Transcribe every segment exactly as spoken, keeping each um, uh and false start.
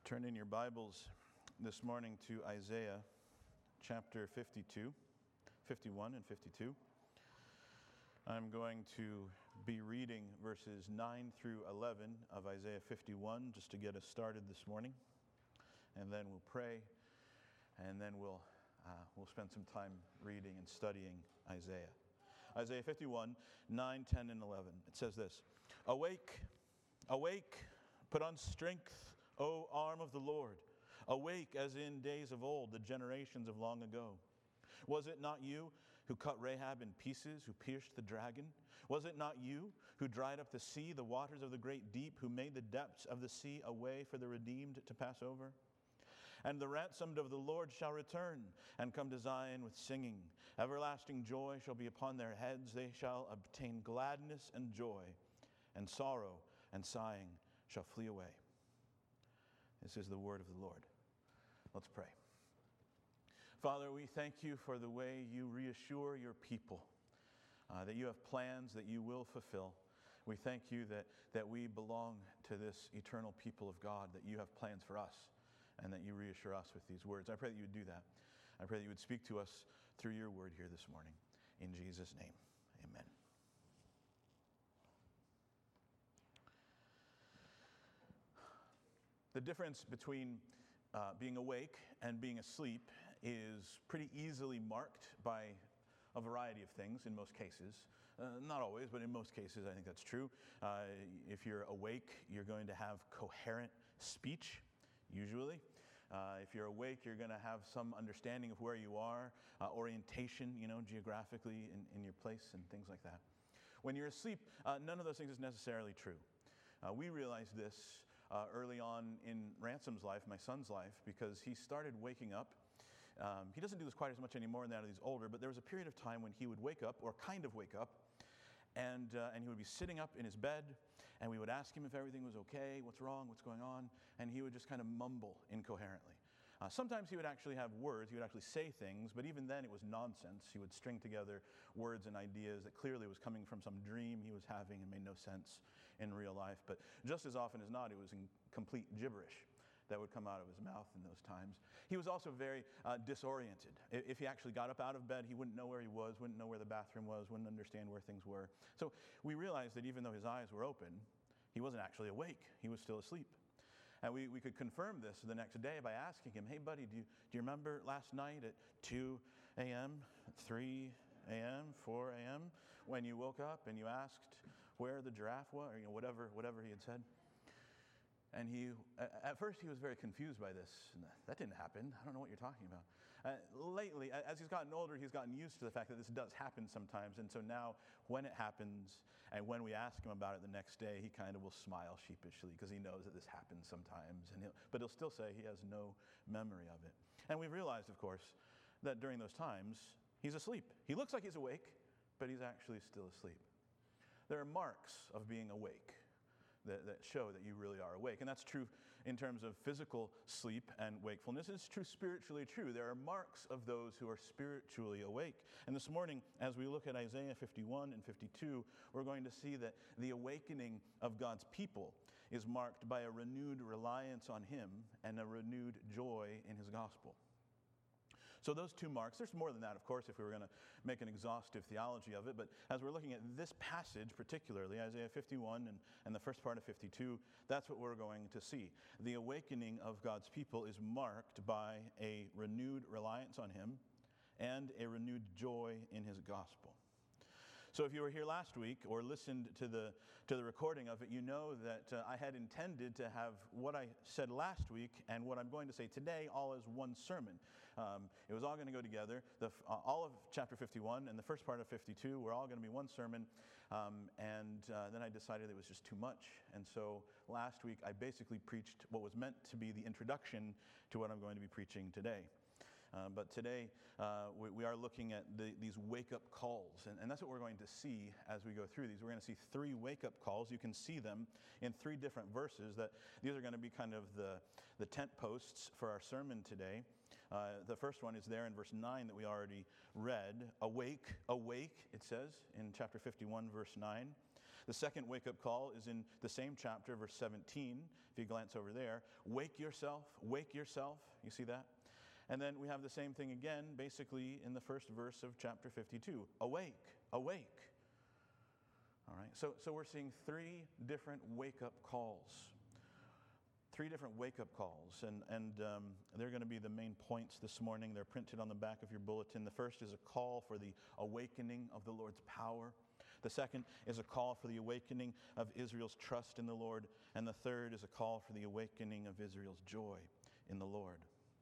Turn in your Bibles this morning to Isaiah chapter fifty-two, fifty-one and fifty-two. I'm going to be reading verses nine through eleven of Isaiah fifty-one just to get us started this morning. And then we'll pray, and then we'll, uh, we'll spend some time reading and studying Isaiah. Isaiah fifty-one, nine, ten, and eleven. It says this: Awake, awake, put on strength, O arm of the Lord. Awake as in days of old, the generations of long ago. Was it not you who cut Rahab in pieces, who pierced the dragon? Was it not you who dried up the sea, the waters of the great deep, who made the depths of the sea a way for the redeemed to pass over? And the ransomed of the Lord shall return and come to Zion with singing. Everlasting joy shall be upon their heads. They shall obtain gladness and joy, and sorrow and sighing shall flee away. This is the word of the Lord. Let's pray. Father, we thank you for the way you reassure your people, uh, that you have plans that you will fulfill. We thank you that, that we belong to this eternal people of God, that you have plans for us, and that you reassure us with these words. I pray that you would do that. I pray that you would speak to us through your word here this morning. In Jesus' name, amen. The difference between uh, being awake and being asleep is pretty easily marked by a variety of things in most cases. Uh, not always, but in most cases I think that's true. Uh, if you're awake, you're going to have coherent speech, usually. Uh, if you're awake, you're going to have some understanding of where you are, uh, orientation, you know, geographically in, in your place and things like that. When you're asleep, uh, none of those things is necessarily true. Uh, we realized this Uh, early on in Ransom's life, my son's life, because he started waking up. Um, he doesn't do this quite as much anymore now that he's older, but there was a period of time when he would wake up, or kind of wake up, and, uh, and he would be sitting up in his bed, and we would ask him if everything was okay, what's wrong, what's going on, and he would just kind of mumble incoherently. Uh, sometimes he would actually have words, he would actually say things, but even then it was nonsense. He would string together words and ideas that clearly was coming from some dream he was having and made no sense in real life. But just as often as not, it was in complete gibberish that would come out of his mouth in those times. He was also very uh, disoriented. If he actually got up out of bed, he wouldn't know where he was, wouldn't know where the bathroom was, wouldn't understand where things were. So we realized that even though his eyes were open, he wasn't actually awake. He was still asleep. And we, we could confirm this the next day by asking him, hey, buddy, do you, do you remember last night at two a.m., three a.m., four a.m., when you woke up and you asked where the giraffe was, or you know, whatever, whatever he had said? And he, at first he was very confused by this. That didn't happen. I don't know what you're talking about. Uh, lately, as he's gotten older, he's gotten used to the fact that this does happen sometimes. And so now when it happens and when we ask him about it the next day, he kind of will smile sheepishly because he knows that this happens sometimes. And he'll, but he'll still say he has no memory of it. And we've realized, of course, that during those times, he's asleep. He looks like he's awake, but he's actually still asleep. There are marks of being awake That, that show that you really are awake. And that's true in terms of physical sleep and wakefulness. It's true spiritually true. There are marks of those who are spiritually awake. And this morning, as we look at Isaiah fifty-one and fifty-two, we're going to see that the awakening of God's people is marked by a renewed reliance on Him and a renewed joy in His gospel. So those two marks, there's more than that, of course, if we were going to make an exhaustive theology of it, but as we're looking at this passage particularly, Isaiah fifty-one and, and the first part of fifty-two, that's what we're going to see. The awakening of God's people is marked by a renewed reliance on Him and a renewed joy in His gospel. So if you were here last week or listened to the to the recording of it, you know that uh, I had intended to have what I said last week and what I'm going to say today all as one sermon. Um, it was all going to go together. The, uh, all of chapter fifty-one and the first part of fifty-two were all going to be one sermon. Um, and uh, then I decided it was just too much. And so last week I basically preached what was meant to be the introduction to what I'm going to be preaching today. Uh, but today, uh, we, we are looking at the, these wake-up calls, and, and that's what we're going to see as we go through these. We're going to see three wake-up calls. You can see them in three different verses. That these are going to be kind of the, the tent posts for our sermon today. Uh, the first one is there in verse nine that we already read. Awake, awake, it says in chapter fifty-one, verse nine. The second wake-up call is in the same chapter, verse seventeen. If you glance over there, wake yourself, wake yourself. You see that? And then we have the same thing again, basically in the first verse of chapter fifty-two. Awake, awake. All right, so, so we're seeing three different wake-up calls. Three different wake-up calls, and, and um, they're going to be the main points this morning. They're printed on the back of your bulletin. The first is a call for the awakening of the Lord's power. The second is a call for the awakening of Israel's trust in the Lord. And the third is a call for the awakening of Israel's joy in the Lord.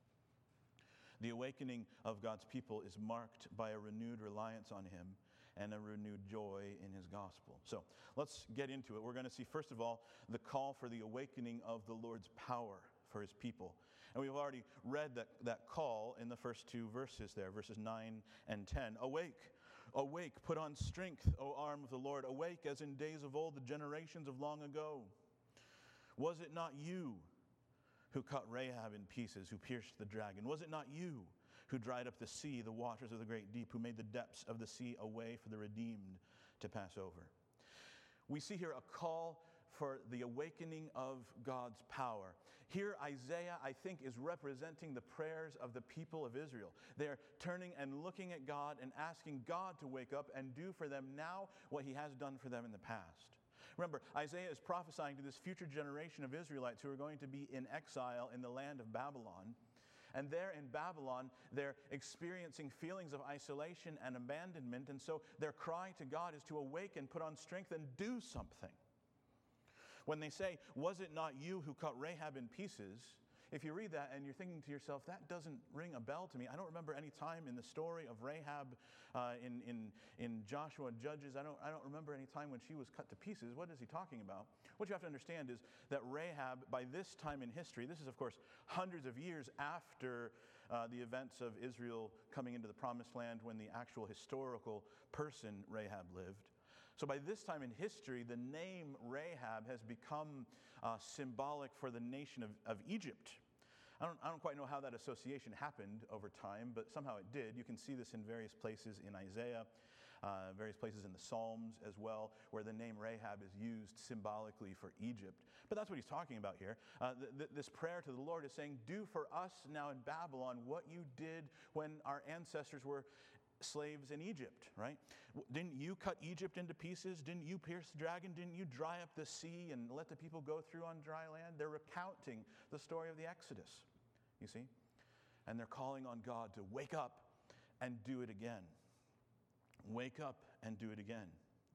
The awakening of God's people is marked by a renewed reliance on Him and a renewed joy in His gospel. So let's get into it. We're going to see, first of all, the call for the awakening of the Lord's power for His people. And we've already read that, that call in the first two verses there, verses nine and ten. Awake, awake, put on strength, O arm of the Lord. Awake as in days of old, the generations of long ago. Was it not you who cut Rahab in pieces, who pierced the dragon? Was it not you who dried up the sea, the waters of the great deep, who made the depths of the sea a way for the redeemed to pass over? We see here a call for the awakening of God's power. Here Isaiah, I think, is representing the prayers of the people of Israel. They're turning and looking at God and asking God to wake up and do for them now what He has done for them in the past. Remember, Isaiah is prophesying to this future generation of Israelites who are going to be in exile in the land of Babylon. And there in Babylon, they're experiencing feelings of isolation and abandonment. And so their cry to God is to awake and put on strength and do something. When they say, was it not you who cut Rahab in pieces? If you read that and you're thinking to yourself, that doesn't ring a bell to me. I don't remember any time in the story of Rahab uh, in, in, in Joshua and Judges. I don't, I don't remember any time when she was cut to pieces. What is he talking about? What you have to understand is that Rahab, by this time in history, this is of course hundreds of years after uh, the events of Israel coming into the Promised Land, when the actual historical person Rahab lived. So by this time in history, the name Rahab has become uh, symbolic for the nation of, of Egypt. I don't, I don't quite know how that association happened over time, but somehow it did. You can see this in various places in Isaiah, uh, various places in the Psalms as well, where the name Rahab is used symbolically for Egypt. But that's what he's talking about here. Uh, th- th- this prayer to the Lord is saying, do for us now in Babylon what you did when our ancestors were slaves in Egypt, right? Didn't you cut Egypt into pieces? Didn't you pierce the dragon? Didn't you dry up the sea and let the people go through on dry land? They're recounting the story of the Exodus, you see? And they're calling on God to wake up and do it again. Wake up and do it again.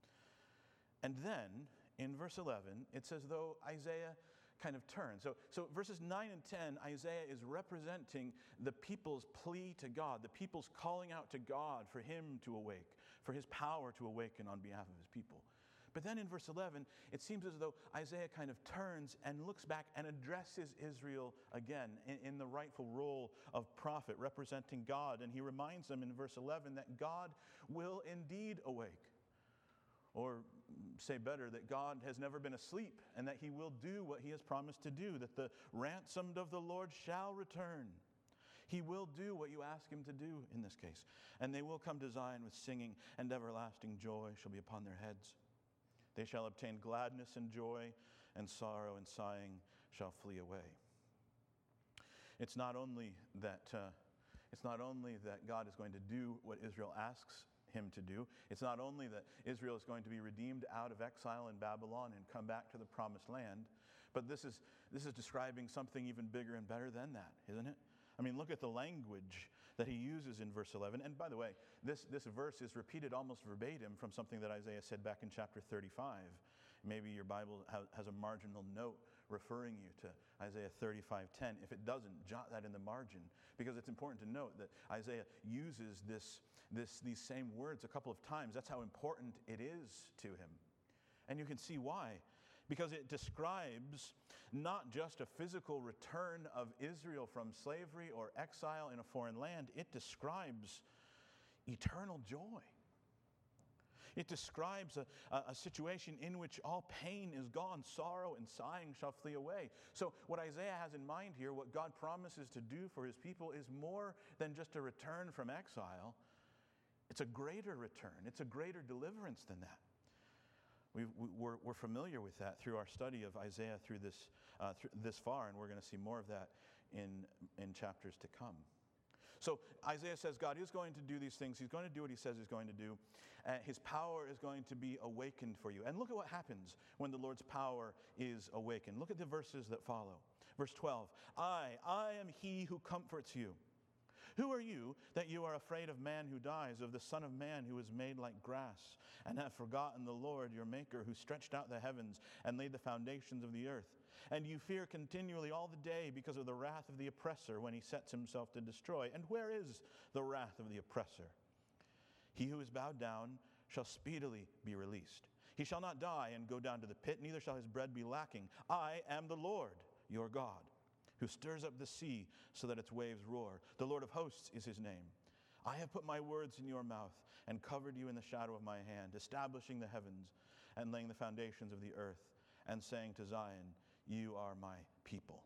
And then, in verse eleven, it's as though Isaiah kind of turns. So, so verses nine and ten, Isaiah is representing the people's plea to God, the people's calling out to God for Him to awake, for His power to awaken on behalf of His people. But then in verse eleven, it seems as though Isaiah kind of turns and looks back and addresses Israel again in, in the rightful role of prophet, representing God. And he reminds them in verse eleven that God will indeed awake. Or say better, that God has never been asleep and that He will do what He has promised to do, that the ransomed of the Lord shall return. He will do what you ask Him to do in this case. And they will come to Zion with singing, and everlasting joy shall be upon their heads. They shall obtain gladness and joy, and sorrow and sighing shall flee away. It's not only that, uh, it's not only that God is going to do what Israel asks Him to do. It's not only that Israel is going to be redeemed out of exile in Babylon and come back to the promised land, but this is, this is describing something even bigger and better than that, isn't it? I mean, look at the language that he uses in verse eleven. And by the way, this, this verse is repeated almost verbatim from something that Isaiah said back in chapter thirty-five. Maybe your Bible has a marginal note referring you to Isaiah thirty-five ten. If it doesn't, jot that in the margin, because it's important to note that Isaiah uses this, this, these same words a couple of times. That's how important it is to him. And you can see why. Because it describes not just a physical return of Israel from slavery or exile in a foreign land, it describes eternal joy. It describes a, a, a situation in which all pain is gone, sorrow and sighing shall flee away. So what Isaiah has in mind here, what God promises to do for His people, is more than just a return from exile. It's a greater return. It's a greater deliverance than that. We've, we, we're, we're familiar with that through our study of Isaiah through this, uh, through this far, and we're going to see more of that in, in chapters to come. So Isaiah says God is going to do these things. He's going to do what he says he's going to do. Uh, his power is going to be awakened for you. And look at what happens when the Lord's power is awakened. Look at the verses that follow. Verse twelve, I, I am he who comforts you. Who are you that you are afraid of man who dies, of the Son of Man who is made like grass, and have forgotten the Lord your Maker, who stretched out the heavens and laid the foundations of the earth? And you fear continually all the day because of the wrath of the oppressor when he sets himself to destroy. And where is the wrath of the oppressor? He who is bowed down shall speedily be released. He shall not die and go down to the pit, neither shall his bread be lacking. I am the Lord your God, who stirs up the sea so that its waves roar. The Lord of hosts is his name. I have put my words in your mouth and covered you in the shadow of my hand, establishing the heavens and laying the foundations of the earth, and saying to Zion, you are my people.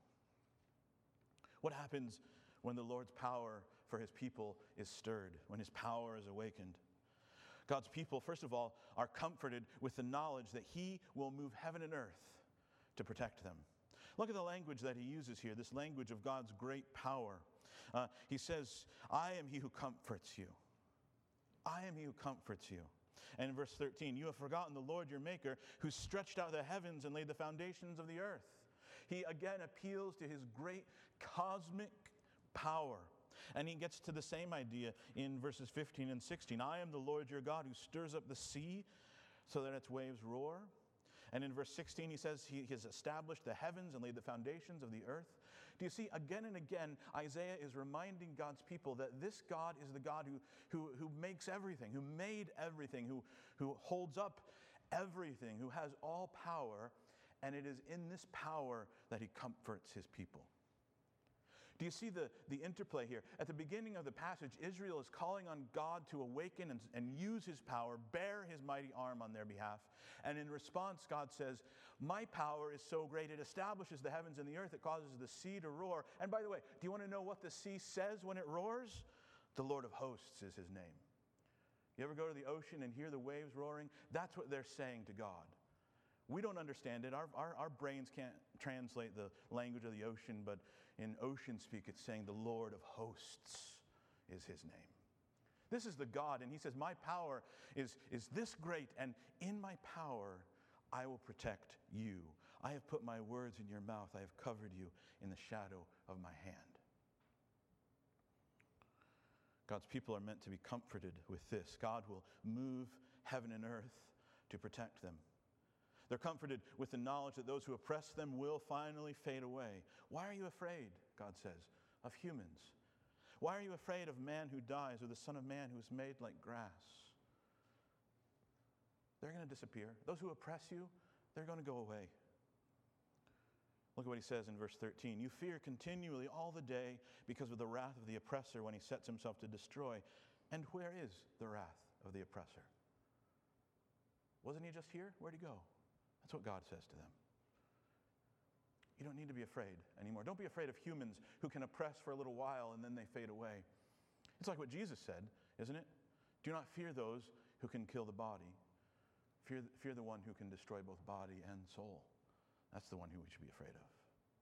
What happens when the Lord's power for his people is stirred, when his power is awakened? God's people, first of all, are comforted with the knowledge that he will move heaven and earth to protect them. Look at the language that he uses here, this language of God's great power. Uh, he says, I am he who comforts you. I am he who comforts you. And in verse thirteen, you have forgotten the Lord your Maker, who stretched out the heavens and laid the foundations of the earth. He again appeals to his great cosmic power. And he gets to the same idea in verses fifteen and sixteen. I am the Lord your God, who stirs up the sea so that its waves roar. And in verse sixteen, he says he has established the heavens and laid the foundations of the earth. Do you see, again and again, Isaiah is reminding God's people that this God is the God who, who, who makes everything, who made everything, who, who holds up everything, who has all power, and it is in this power that he comforts his people. Do you see the, the interplay here? At the beginning of the passage, Israel is calling on God to awaken and, and use his power, bear his mighty arm on their behalf. And in response, God says, my power is so great, it establishes the heavens and the earth, it causes the sea to roar. And by the way, do you want to know what the sea says when it roars? The Lord of hosts is his name. You ever go to the ocean and hear the waves roaring? That's what they're saying to God. We don't understand it. Our, our, our brains can't translate the language of the ocean, but in ocean speak, it's saying the Lord of hosts is his name. This is the God, and he says, my power is, is this great, and in my power, I will protect you. I have put my words in your mouth. I have covered you in the shadow of my hand. God's people are meant to be comforted with this. God will move heaven and earth to protect them. They're comforted with the knowledge that those who oppress them will finally fade away. Why are you afraid, God says, of humans? Why are you afraid of man who dies, or the Son of Man who is made like grass? They're going to disappear. Those who oppress you, they're going to go away. Look at what he says in verse thirteen. You fear continually all the day because of the wrath of the oppressor when he sets himself to destroy. And where is the wrath of the oppressor? Wasn't he just here? Where'd he go? That's what God says to them. You don't need to be afraid anymore. Don't be afraid of humans who can oppress for a little while and then they fade away. It's like what Jesus said, isn't it? Do not fear those who can kill the body. Fear, fear the one who can destroy both body and soul. That's the one who we should be afraid of.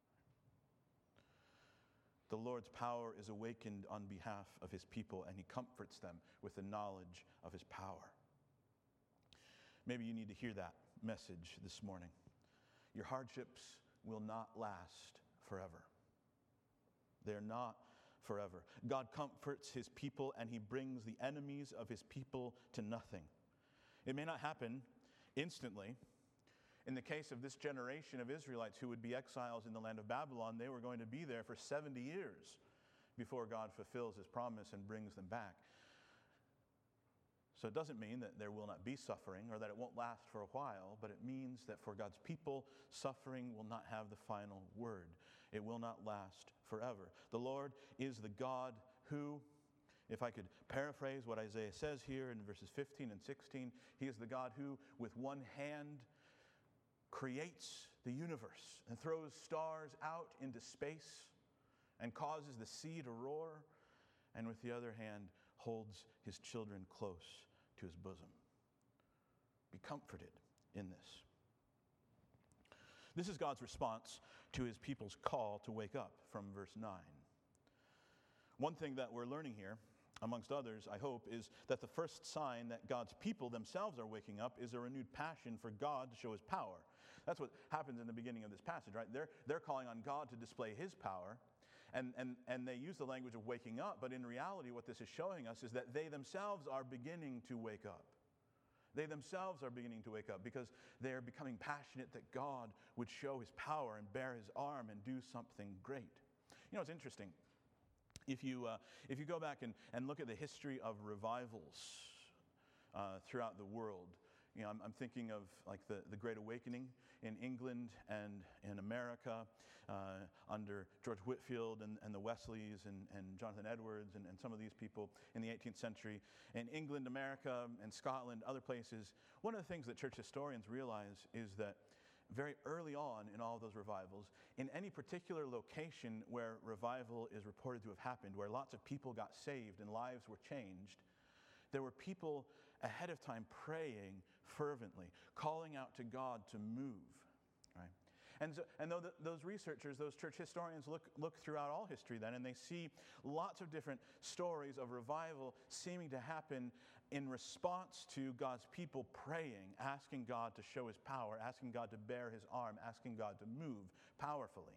The Lord's power is awakened on behalf of his people, and he comforts them with the knowledge of his power. Maybe you need to hear that message this morning. Your hardships will not last forever. They're not forever. God comforts his people, and he brings the enemies of his people to nothing. It may not happen instantly. In the case of this generation of Israelites who would be exiles in the land of Babylon, they were going to be there for seventy years before God fulfills his promise and brings them back. So it doesn't mean that there will not be suffering or that it won't last for a while, but it means that for God's people, suffering will not have the final word. It will not last forever. The Lord is the God who, if I could paraphrase what Isaiah says here in verses fifteen and sixteen, he is the God who, with one hand, creates the universe and throws stars out into space and causes the sea to roar, and with the other hand, holds his children close to his bosom. Be comforted in this. This is God's response to his people's call to wake up from verse nine. One thing that we're learning here, amongst others, I hope, is that the first sign that God's people themselves are waking up is a renewed passion for God to show his power. That's what happens in the beginning of this passage, right? They're, they're calling on God to display his power, and, and, and they use the language of waking up, but in reality what this is showing us is that they themselves are beginning to wake up. They themselves are beginning to wake up because they are becoming passionate that God would show his power and bear his arm and do something great. You know, it's interesting. If you, uh, if you go back and, and look at the history of revivals uh, throughout the world, you know, I'm, I'm thinking of like the, the Great Awakening in England and in America uh, under George Whitefield and, and the Wesleys and, and Jonathan Edwards and, and some of these people in the eighteenth century. In England, America, and Scotland, other places, one of the things that church historians realize is that very early on in all of those revivals, in any particular location where revival is reported to have happened, where lots of people got saved and lives were changed, there were people ahead of time praying fervently, calling out to God to move, right? And, so, and though the, those researchers, those church historians look, look throughout all history then, and they see lots of different stories of revival seeming to happen in response to God's people praying, asking God to show his power, asking God to bear his arm, asking God to move powerfully.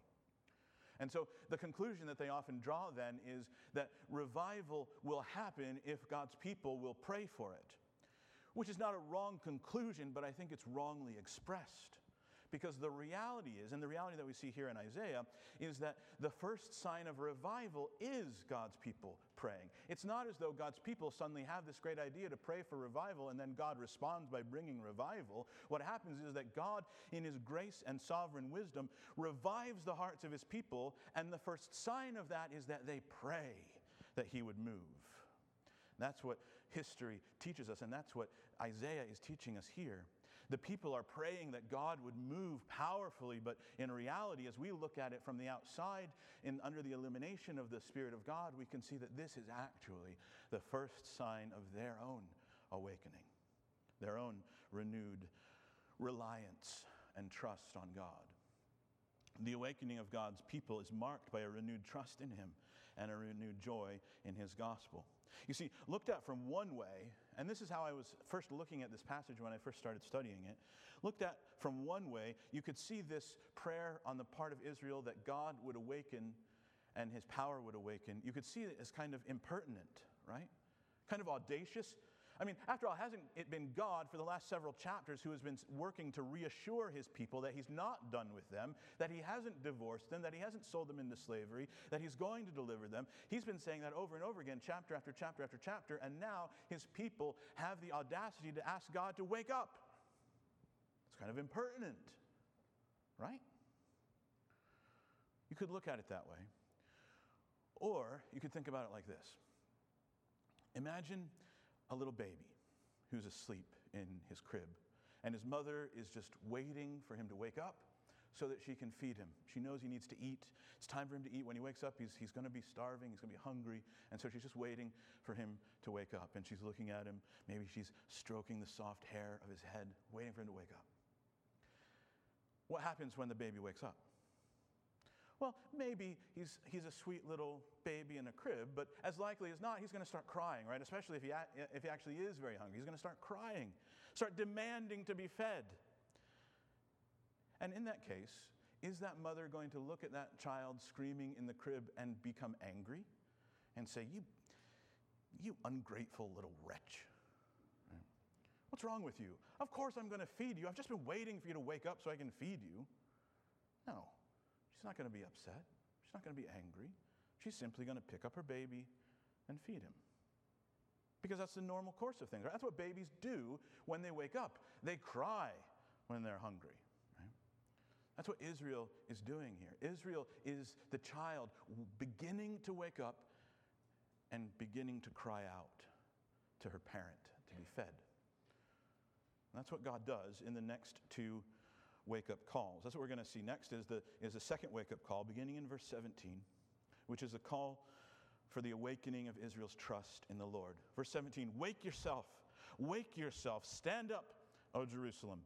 And so the conclusion that they often draw then is that revival will happen if God's people will pray for it, which is not a wrong conclusion, but I think it's wrongly expressed. Because the reality is, and the reality that we see here in Isaiah, is that the first sign of revival is God's people praying. It's not as though God's people suddenly have this great idea to pray for revival and then God responds by bringing revival. What happens is that God, in his grace and sovereign wisdom, revives the hearts of his people, and the first sign of that is that they pray that he would move. That's what history teaches us, and that's what Isaiah is teaching us here. The people are praying that God would move powerfully, but in reality, as we look at it from the outside, in, under the illumination of the Spirit of God, we can see that this is actually the first sign of their own awakening, their own renewed reliance and trust on God. The awakening of God's people is marked by a renewed trust in him and a renewed joy in his gospel. You see, looked at from one way, and this is how I was first looking at this passage when I first started studying it, looked at from one way, you could see this prayer on the part of Israel that God would awaken and his power would awaken. You could see it as kind of impertinent, right? Kind of audacious. I mean, after all, hasn't it been God for the last several chapters who has been working to reassure his people that he's not done with them, that he hasn't divorced them, that he hasn't sold them into slavery, that he's going to deliver them? He's been saying that over and over again, chapter after chapter after chapter, and now his people have the audacity to ask God to wake up. It's kind of impertinent, right? You could look at it that way. Or you could think about it like this. Imagine a little baby who's asleep in his crib, and his mother is just waiting for him to wake up so that she can feed him. She knows he needs to eat. It's time for him to eat. When he wakes up, he's, he's going to be starving. He's going to be hungry. And so she's just waiting for him to wake up. And she's looking at him. Maybe she's stroking the soft hair of his head, waiting for him to wake up. What happens when the baby wakes up? Well, maybe he's, he's a sweet little baby in a crib, but as likely as not, he's going to start crying, right? Especially if he, if he actually is very hungry. He's going to start crying, start demanding to be fed. And in that case, is that mother going to look at that child screaming in the crib and become angry and say, you, you ungrateful little wretch? Right? What's wrong with you? Of course I'm going to feed you. I've just been waiting for you to wake up so I can feed you. No. She's not going to be upset. She's not going to be angry. She's simply going to pick up her baby and feed him. Because that's the normal course of things. Right? That's what babies do when they wake up. They cry when they're hungry. Right? That's what Israel is doing here. Israel is the child beginning to wake up and beginning to cry out to her parent to be fed. And that's what God does in the next two wake-up calls. That's what we're going to see next is the, is the second wake-up call, beginning in verse seventeen, which is a call for the awakening of Israel's trust in the Lord. Verse seventeen, wake yourself, wake yourself, stand up, O Jerusalem.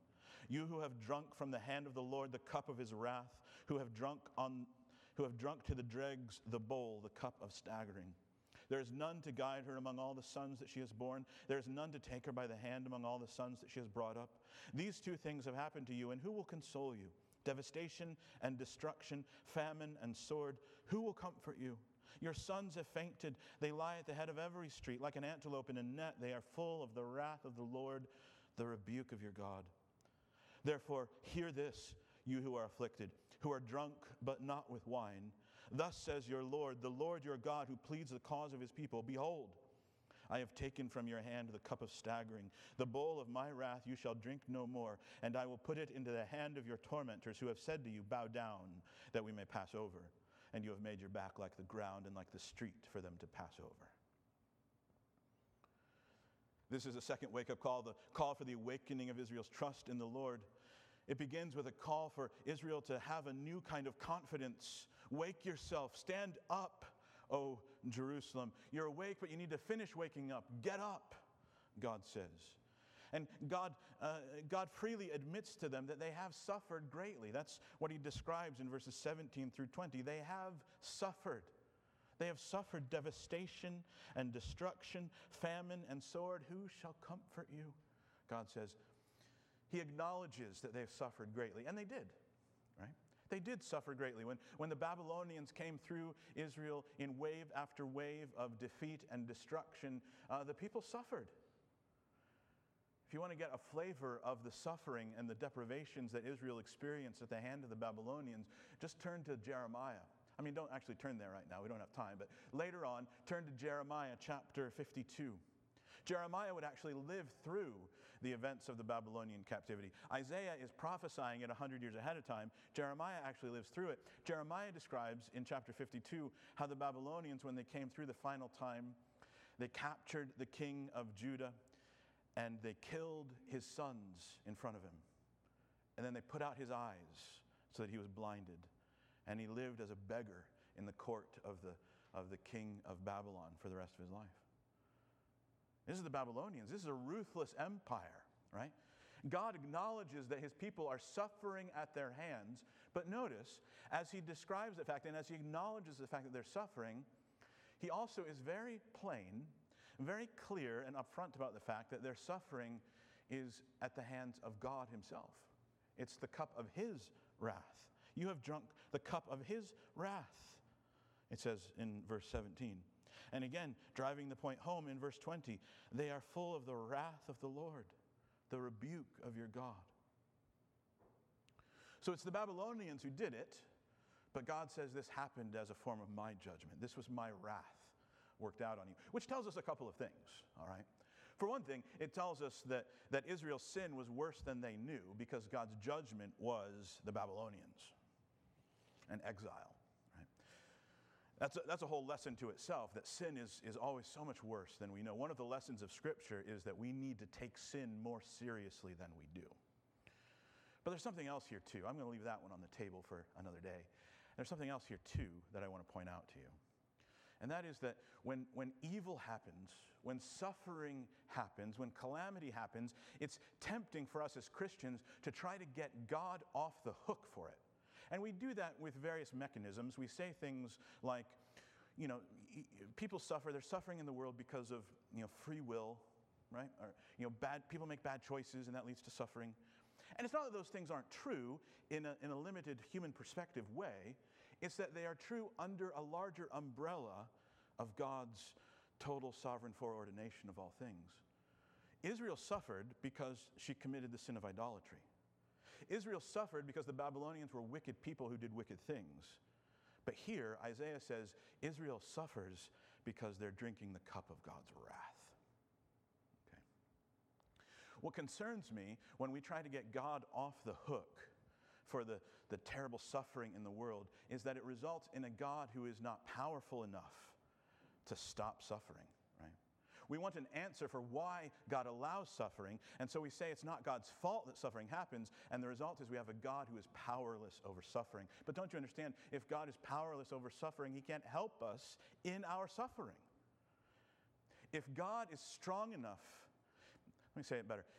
You who have drunk from the hand of the Lord the cup of his wrath, who have drunk on, who have drunk to the dregs the bowl, the cup of staggering. There is none to guide her among all the sons that she has borne. There is none to take her by the hand among all the sons that she has brought up. These two things have happened to you, and who will console you? Devastation and destruction, famine and sword. Who will comfort you? Your sons have fainted. They lie at the head of every street. Like an antelope in a net, they are full of the wrath of the Lord, the rebuke of your God. Therefore, hear this, you who are afflicted, who are drunk but not with wine. Thus says your Lord, the Lord your God, who pleads the cause of his people. Behold, I have taken from your hand the cup of staggering. The bowl of my wrath you shall drink no more, and I will put it into the hand of your tormentors, who have said to you, bow down, that we may pass over. And you have made your back like the ground and like the street for them to pass over. This is a second wake-up call, the call for the awakening of Israel's trust in the Lord. It begins with a call for Israel to have a new kind of confidence. Wake yourself. Stand up, O Jerusalem. You're awake, but you need to finish waking up. Get up, God says. And God, uh, God freely admits to them that they have suffered greatly. That's what he describes in verses seventeen through twenty. They have suffered. They have suffered devastation and destruction, famine and sword. Who shall comfort you? God says. He acknowledges that they've suffered greatly. And they did, right? They did suffer greatly. When, when the Babylonians came through Israel in wave after wave of defeat and destruction, uh, the people suffered. If you want to get a flavor of the suffering and the deprivations that Israel experienced at the hand of the Babylonians, just turn to Jeremiah. I mean, don't actually turn there right now. We don't have time. But later on, turn to Jeremiah chapter fifty-two. Jeremiah would actually live through the events of the Babylonian captivity. Isaiah is prophesying it one hundred years ahead of time. Jeremiah actually lives through it. Jeremiah describes in chapter fifty-two how the Babylonians, when they came through the final time, they captured the king of Judah and they killed his sons in front of him. And then they put out his eyes so that he was blinded. And he lived as a beggar in the court of the, of the king of Babylon for the rest of his life. This is the Babylonians. This is a ruthless empire, right? God acknowledges that his people are suffering at their hands. But notice, as he describes the fact and as he acknowledges the fact that they're suffering, he also is very plain, very clear and upfront about the fact that their suffering is at the hands of God himself. It's the cup of his wrath. You have drunk the cup of his wrath, it says in verse seventeen. And again, driving the point home in verse twenty, they are full of the wrath of the Lord, the rebuke of your God. So it's the Babylonians who did it, but God says this happened as a form of my judgment. This was my wrath worked out on you, which tells us a couple of things, all right? For one thing, it tells us that, that Israel's sin was worse than they knew because God's judgment was the Babylonians and exile. That's a, that's a whole lesson to itself, that sin is, is always so much worse than we know. One of the lessons of Scripture is that we need to take sin more seriously than we do. But there's something else here too. I'm going to leave that one on the table for another day. There's something else here too that I want to point out to you. And that is that when, when evil happens, when suffering happens, when calamity happens, it's tempting for us as Christians to try to get God off the hook for it. And we do that with various mechanisms. We say things like, you know, people suffer, they're suffering in the world because of, you know, free will, right? Or, you know, bad, people make bad choices and that leads to suffering. And it's not that those things aren't true in a, in a limited human perspective way. It's that they are true under a larger umbrella of God's total sovereign foreordination of all things. Israel suffered because she committed the sin of idolatry. Israel suffered because the Babylonians were wicked people who did wicked things. But here, Isaiah says, Israel suffers because they're drinking the cup of God's wrath. Okay. What concerns me when we try to get God off the hook for the, the terrible suffering in the world is that it results in a God who is not powerful enough to stop suffering. We want an answer for why God allows suffering, and so we say it's not God's fault that suffering happens, and the result is we have a God who is powerless over suffering. But don't you understand, if God is powerless over suffering, he can't help us in our suffering. If God is strong enough, let me say it better.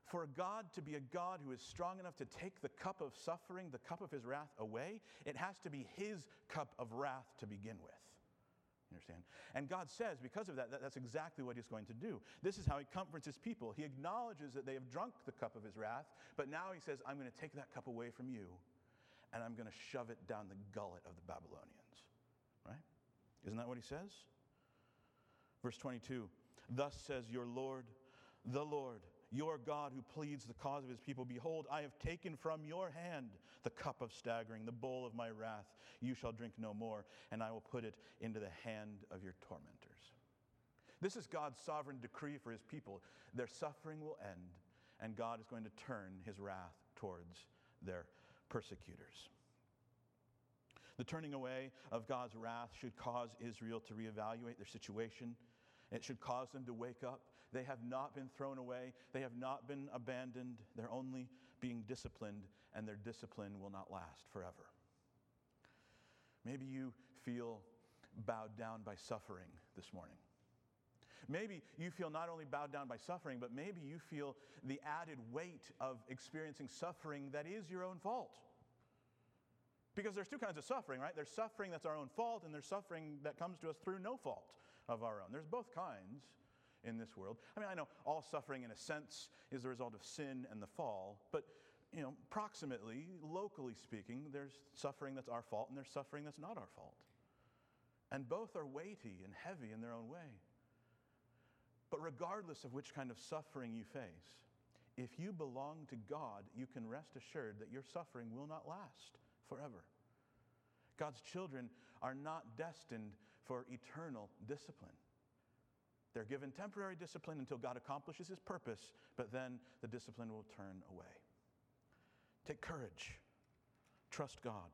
For God to be a God who is strong enough to take the cup of suffering, the cup of his wrath away, it has to be his cup of wrath to begin with. You understand? And God says, because of that, that, that's exactly what he's going to do. This is how he comforts his people. He acknowledges that they have drunk the cup of his wrath, but now he says, I'm going to take that cup away from you, and I'm going to shove it down the gullet of the Babylonians. Right? Isn't that what he says? Verse twenty-two, thus says your Lord, the Lord, your God who pleads the cause of his people, behold, I have taken from your hand the cup of staggering, the bowl of my wrath. You shall drink no more, and I will put it into the hand of your tormentors. This is God's sovereign decree for his people. Their suffering will end, and God is going to turn his wrath towards their persecutors. The turning away of God's wrath should cause Israel to reevaluate their situation. It should cause them to wake up. They have not been thrown away. They have not been abandoned. They're only being disciplined, and their discipline will not last forever. Maybe you feel bowed down by suffering this morning. Maybe you feel not only bowed down by suffering, but maybe you feel the added weight of experiencing suffering that is your own fault. Because there's two kinds of suffering, right? There's suffering that's our own fault, and there's suffering that comes to us through no fault of our own. There's both kinds in this world. I mean, I know all suffering in a sense is the result of sin and the fall, but you know, proximately, locally speaking, there's suffering that's our fault and there's suffering that's not our fault. And both are weighty and heavy in their own way. But regardless of which kind of suffering you face, if you belong to God, you can rest assured that your suffering will not last forever. God's children are not destined for eternal discipline. They're given temporary discipline until God accomplishes his purpose, but then the discipline will turn away. Take courage. Trust God.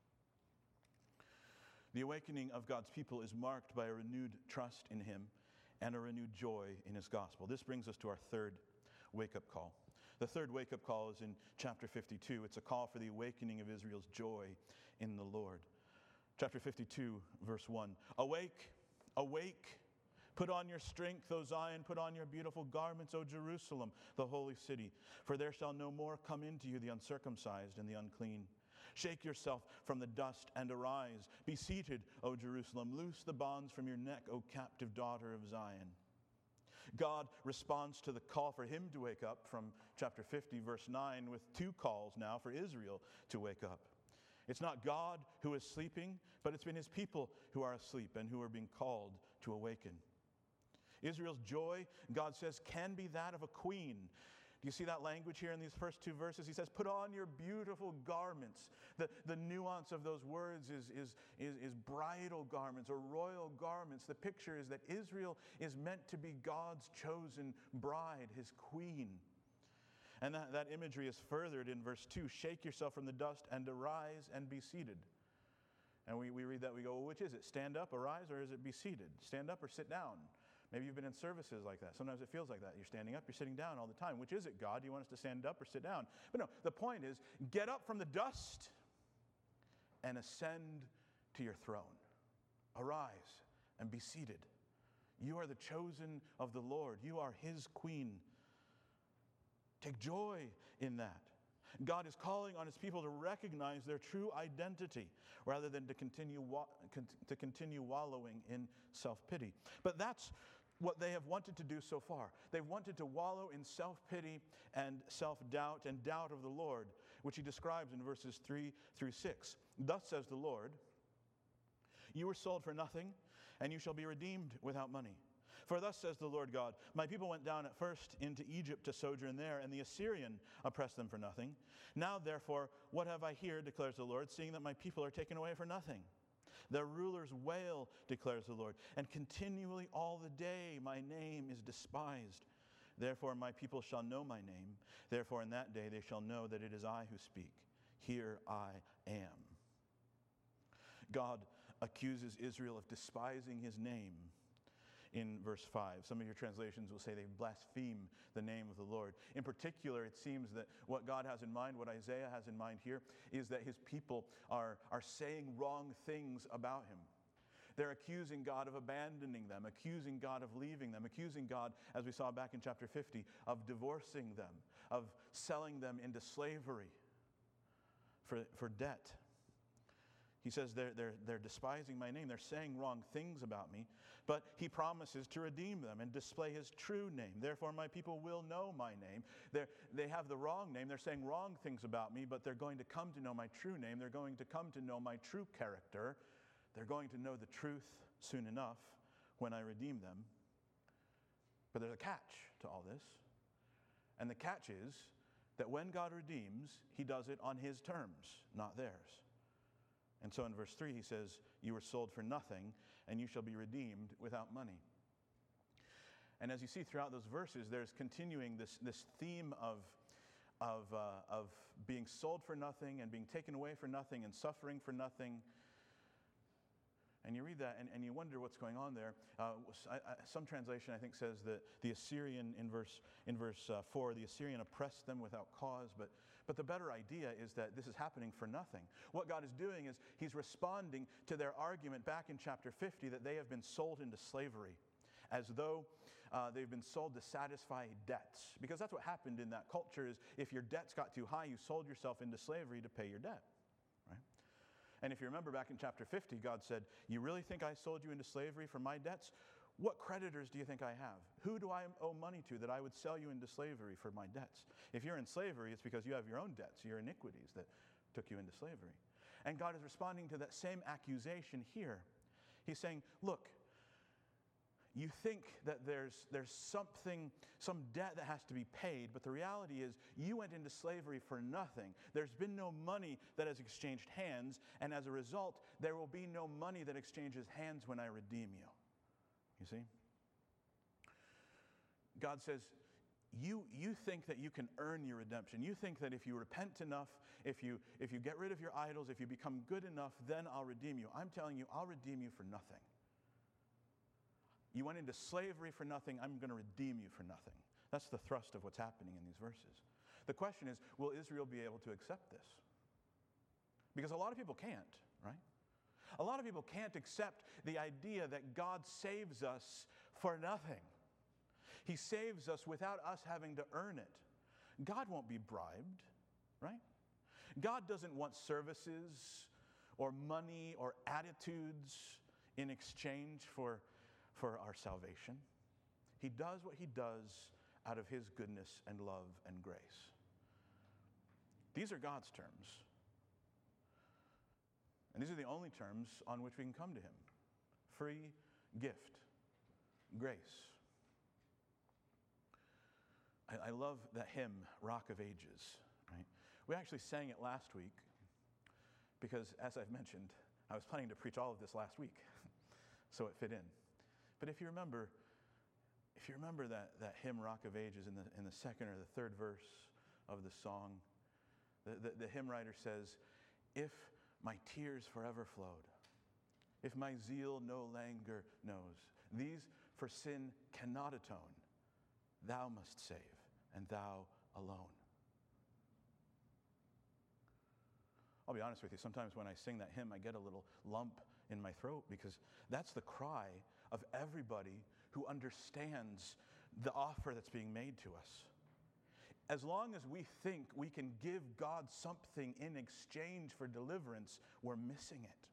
The awakening of God's people is marked by a renewed trust in him and a renewed joy in his gospel. This brings us to our third wake-up call. The third wake-up call is in chapter fifty-two. It's a call for the awakening of Israel's joy in the Lord. Chapter fifty-two, verse one. Awake, awake, put on your strength, O Zion, put on your beautiful garments, O Jerusalem, the holy city. For there shall no more come into you the uncircumcised and the unclean. Shake yourself from the dust and arise. Be seated, O Jerusalem. Loose the bonds from your neck, O captive daughter of Zion. God responds to the call for him to wake up from chapter fifty, verse nine, with two calls now for Israel to wake up. It's not God who is sleeping, but it's been his people who are asleep and who are being called to awaken. Israel's joy, God says, can be that of a queen. Do you see that language here in these first two verses? He says, put on your beautiful garments. The, the nuance of those words is, is, is, is bridal garments or royal garments. The picture is that Israel is meant to be God's chosen bride, his queen. And that, that imagery is furthered in verse two. Shake yourself from the dust and arise and be seated. And we, we read that, we go, well, which is it? Stand up, arise, or is it be seated? Stand up or sit down? Maybe you've been in services like that. Sometimes it feels like that. You're standing up, you're sitting down all the time. Which is it, God? Do you want us to stand up or sit down? But no, the point is, get up from the dust and ascend to your throne. Arise and be seated. You are the chosen of the Lord. You are his queen. Take joy in that. God is calling on his people to recognize their true identity rather than to continue, wa- to continue wallowing in self-pity. But that's what they have wanted to do so far. They've wanted to wallow in self-pity and self-doubt and doubt of the Lord, which he describes in verses three through six. Thus says the Lord, you were sold for nothing, and you shall be redeemed without money. For thus says the Lord God, my people went down at first into Egypt to sojourn there, and the Assyrian oppressed them for nothing. Now therefore, what have I here, declares the Lord, seeing that my people are taken away for nothing? Their rulers wail, declares the Lord, and continually all the day my name is despised. Therefore my people shall know my name. Therefore in that day they shall know that it is I who speak. Here I am. God accuses Israel of despising his name in verse five. Some of your translations will say they blaspheme the name of the Lord. In particular, it seems that what God has in mind, what Isaiah has in mind here, is that his people are, are saying wrong things about him. They're accusing God of abandoning them, accusing God of leaving them, accusing God, as we saw back in chapter fifty, of divorcing them, of selling them into slavery for, for debt. He says they're, they're, they're despising my name. They're saying wrong things about me. But he promises to redeem them and display his true name. Therefore, my people will know my name. They're, they have the wrong name. They're saying wrong things about me, but they're going to come to know my true name. They're going to come to know my true character. They're going to know the truth soon enough when I redeem them. But there's a catch to all this. And the catch is that when God redeems, he does it on his terms, not theirs. And so in verse three, he says, you were sold for nothing, and you shall be redeemed without money. And as you see throughout those verses, there's continuing this, this theme of, of, uh, of being sold for nothing and being taken away for nothing and suffering for nothing. And you read that and, and you wonder what's going on there. Uh, I, I, some translation, I think, says that the Assyrian, in verse, in verse uh, four, the Assyrian oppressed them without cause. But, but the better idea is that this is happening for nothing. What God is doing is he's responding to their argument back in chapter fifty that they have been sold into slavery, as though uh, they've been sold to satisfy debts. Because that's what happened in that culture, is if your debts got too high, you sold yourself into slavery to pay your debt. And if you remember back in chapter fifty, God said, you really think I sold you into slavery for my debts? What creditors do you think I have? Who do I owe money to that I would sell you into slavery for my debts? If you're in slavery, it's because you have your own debts, your iniquities that took you into slavery. And God is responding to that same accusation here. He's saying, look, you think that there's, there's something, some debt that has to be paid, but the reality is you went into slavery for nothing. There's been no money that has exchanged hands, and as a result, there will be no money that exchanges hands when I redeem you. You see? God says, you, you think that you can earn your redemption. You think that if you repent enough, if you, if you get rid of your idols, if you become good enough, then I'll redeem you. I'm telling you, I'll redeem you for nothing. You went into slavery for nothing. I'm going to redeem you for nothing. That's the thrust of what's happening in these verses. The question is, will Israel be able to accept this? Because a lot of people can't, right? A lot of people can't accept the idea that God saves us for nothing. He saves us without us having to earn it. God won't be bribed, right? God doesn't want services or money or attitudes in exchange for for our salvation. He does what he does out of his goodness and love and grace. These are God's terms. And these are the only terms on which we can come to him. Free gift, grace. I, I love that hymn, Rock of Ages, right? We actually sang it last week because, as I've mentioned, I was planning to preach all of this last week, so it fit in. But if you remember, if you remember that, that hymn, Rock of Ages, in the, in the second or the third verse of the song, the, the, the hymn writer says, if my tears forever flowed, if my zeal no languor knows, these for sin cannot atone, thou must save, and thou alone. I'll be honest with you, sometimes when I sing that hymn, I get a little lump in my throat because that's the cry of everybody who understands the offer that's being made to us. As long as we think we can give God something in exchange for deliverance, we're missing it.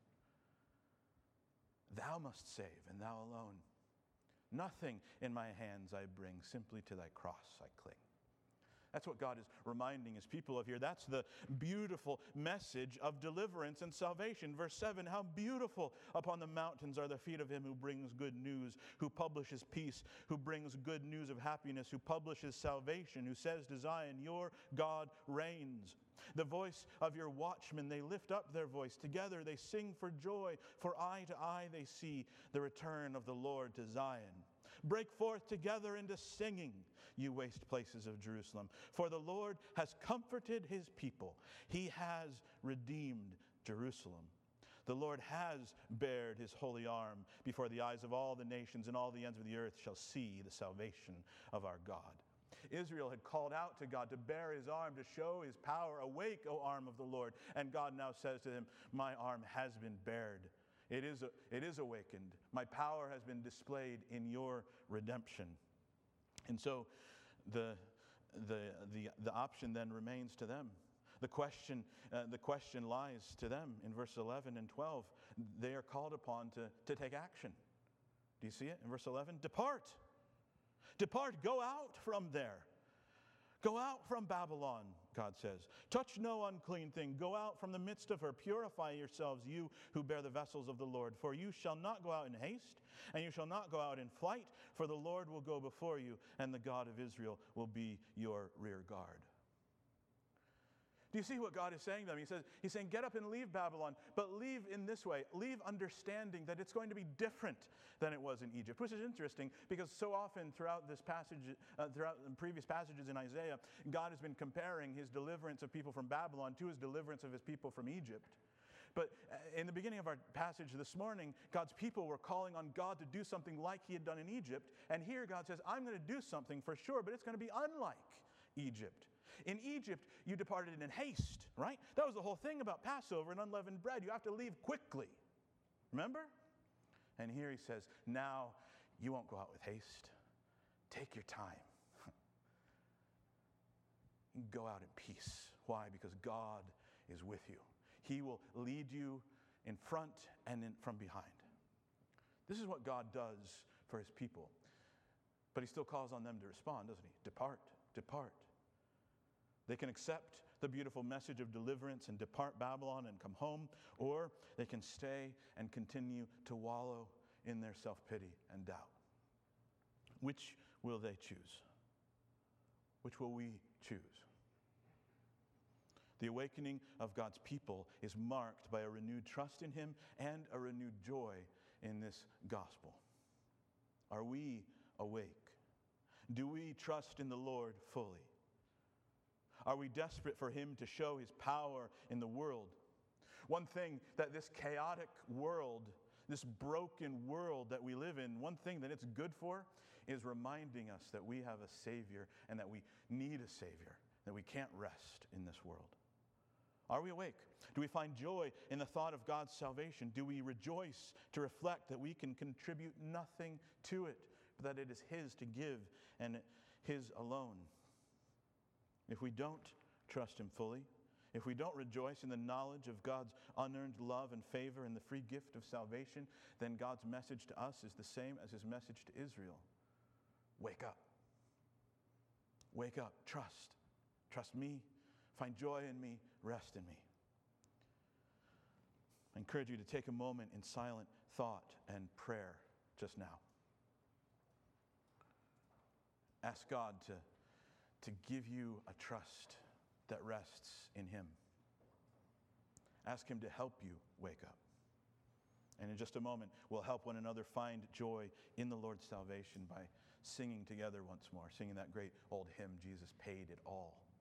Thou must save, and thou alone. Nothing in my hands I bring, simply to thy cross I cling. That's what God is reminding his people of here. That's the beautiful message of deliverance and salvation. Verse seven, how beautiful upon the mountains are the feet of him who brings good news, who publishes peace, who brings good news of happiness, who publishes salvation, who says to Zion, your God reigns. The voice of your watchmen, they lift up their voice. Together they sing for joy, for eye to eye they see the return of the Lord to Zion. Break forth together into singing, you waste places of Jerusalem. For the Lord has comforted his people. He has redeemed Jerusalem. The Lord has bared his holy arm before the eyes of all the nations, and all the ends of the earth shall see the salvation of our God. Israel had called out to God to bear his arm, to show his power. Awake, O arm of the Lord. And God now says to him, my arm has been bared. It is, it is awakened. My power has been displayed in your redemption. And so the, the, the, the option then remains to them. The question, uh, the question lies to them in verse eleven and twelve. They are called upon to, to take action. Do you see it in verse eleven? Depart. Depart. Go out from there. Go out from Babylon, God says. Touch no unclean thing. Go out from the midst of her. Purify yourselves, you who bear the vessels of the Lord. For you shall not go out in haste, and you shall not go out in flight, for the Lord will go before you, and the God of Israel will be your rear guard. Do you see what God is saying to them? He says, he's saying, get up and leave Babylon, but leave in this way. Leave understanding that it's going to be different than it was in Egypt, which is interesting because so often throughout this passage, uh, throughout the previous passages in Isaiah, God has been comparing his deliverance of people from Babylon to his deliverance of his people from Egypt. But in the beginning of our passage this morning, God's people were calling on God to do something like he had done in Egypt. And here God says, I'm going to do something for sure, but it's going to be unlike Egypt. In Egypt, you departed in haste, right? That was the whole thing about Passover and unleavened bread. You have to leave quickly. Remember? And here he says, now you won't go out with haste. Take your time. Go out in peace. Why? Because God is with you. He will lead you in front and in, from behind. This is what God does for his people. But he still calls on them to respond, doesn't he? Depart, depart. They can accept the beautiful message of deliverance and depart Babylon and come home, or they can stay and continue to wallow in their self-pity and doubt. Which will they choose? Which will we choose? The awakening of God's people is marked by a renewed trust in him and a renewed joy in this gospel. Are we awake? Do we trust in the Lord fully? Are we desperate for him to show his power in the world? One thing that this chaotic world, this broken world that we live in, one thing that it's good for is reminding us that we have a Savior and that we need a Savior, that we can't rest in this world. Are we awake? Do we find joy in the thought of God's salvation? Do we rejoice to reflect that we can contribute nothing to it, but that it is his to give and his alone? If we don't trust him fully, if we don't rejoice in the knowledge of God's unearned love and favor and the free gift of salvation, then God's message to us is the same as his message to Israel. Wake up. Wake up. Trust. Trust me. Find joy in me. Rest in me. I encourage you to take a moment in silent thought and prayer just now. Ask God to to give you a trust that rests in him. Ask him to help you wake up. And in just a moment, we'll help one another find joy in the Lord's salvation by singing together once more, singing that great old hymn, Jesus Paid It All.